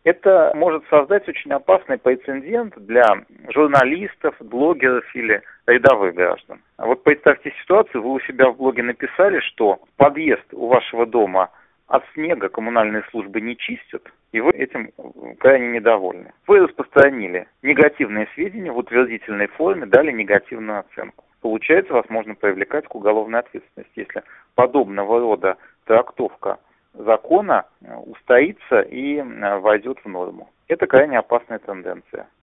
Это может создать очень опасный прецедент для журналистов, блогеров или рядовых граждан. А вот представьте ситуацию, вы у себя в блоге написали, что подъезд у вашего дома от снега коммунальные службы не чистят, и вы этим крайне недовольны. Вы распространили негативные сведения в утвердительной форме, дали негативную оценку. Получается, вас можно привлекать к уголовной ответственности, если подобного рода трактовка закона устоится и войдет в норму. Это крайне опасная тенденция.